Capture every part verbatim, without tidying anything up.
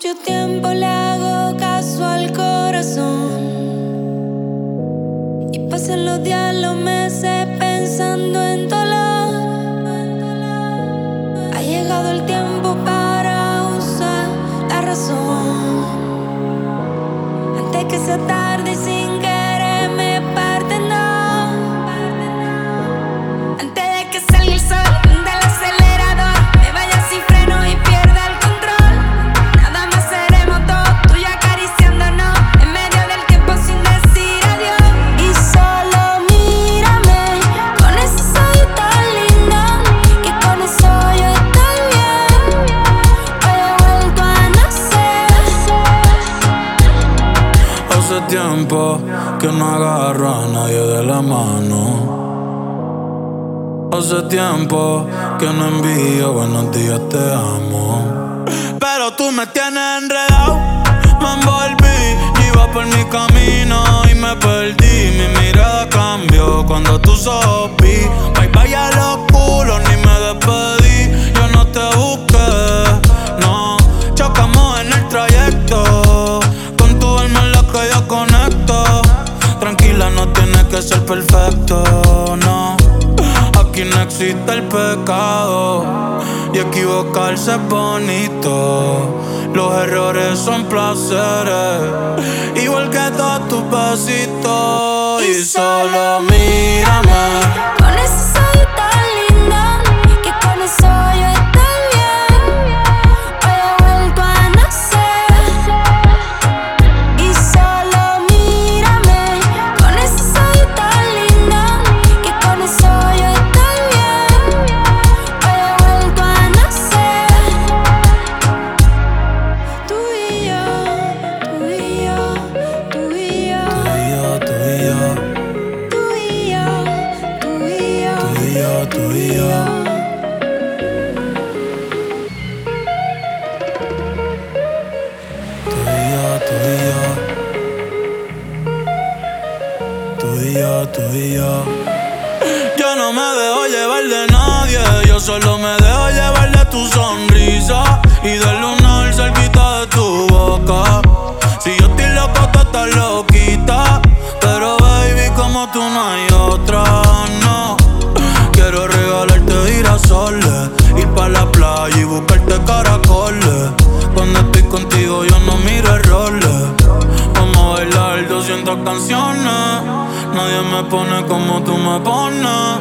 mucho tiempo le hago caso al corazón y pasan los días, los meses pensando en dolor. Ha llegado el tiempo para usar la razón antes que sea tarde y sin querer me parte, no. Antes de que salga el sol del acelerador, me vaya sin freno y pierda el control. Nada más seremos dos, tú y yo acariciándonos en medio del tiempo sin decir adiós. Y solo mírame con ese ojito lindo, que con eso yo estoy bien. Hoy he vuelto a nacer. Hace tiempo que no agarro a nadie de la mano. Hace tiempo que no envío buenos días, te amo. Pero tú me tienes enredado, me envolví, iba por mi camino y me perdí. Mi mirada cambió cuando tú sopí. Bye bye a los culos, ni me despedí. Yo no te busqué, no. Chocamos en el trayecto, con tu alma en la que yo conecto. Tranquila, no tienes que ser perfecto, no. Aquí no existe el pecado y equivocarse es bonito. Los errores son placeres, igual que todos tus besitos. Y solo mírame Con ese ojito lindo, que con eso yo estoy bien. Hoy he vuelto a nacer. Y solo mírame con ese ojito lindo, que con eso yo estoy bien. Hoy he vuelto a nacer. Tú y yo, tú y yo, tú y yo, Tú y yo, tú y yo, tú y yo, tú y yo, tú y yo, tú y yo. Tú y yo, tú y yo. Tú y yo, tú y yo. Yo no me dejo llevar de nadie, yo solo me dejo llevar de tu sonrisa y del lunar cerquita de tu boca. Si yo estoy loco, tú estás loquita, pero baby, como tú no hay otra, no. Quiero regalarte girasoles, ir pa' la playa y buscarte caracoles. Cuando estoy contigo yo no miro errores. Vamos a bailar doscientas canciones, nadie me pone como tú me pones.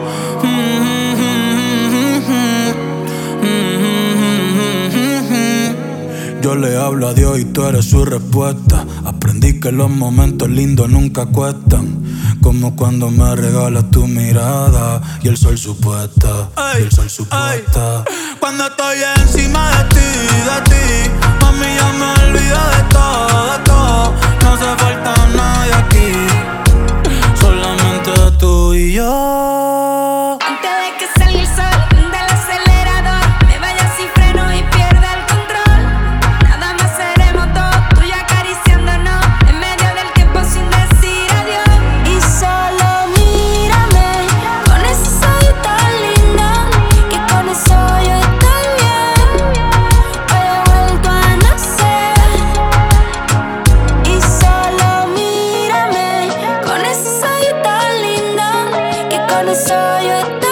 Yo le hablo a Dios y tú eres su respuesta. Aprendí que los momentos lindos nunca cuestan, como cuando me regalas tu mirada y el sol supuesta, y el sol supuesta. Cuando estoy encima de ti, de ti, mami, ya me olvido de todo, de todo. No hace falta nadie aquí, solamente tú y yo. Antes de que salga el sol del acelerador, me vaya sin freno y pierda el control. Nada más seremos dos, tú y yo acariciándonos en medio del tiempo sin decir adiós. Y solo mírame con ese ojito lindo, que con eso yo estoy bien. Hoy he vuelto a nacer. Y solo mírame con ese ojito lindo, que con eso yo estoy bien.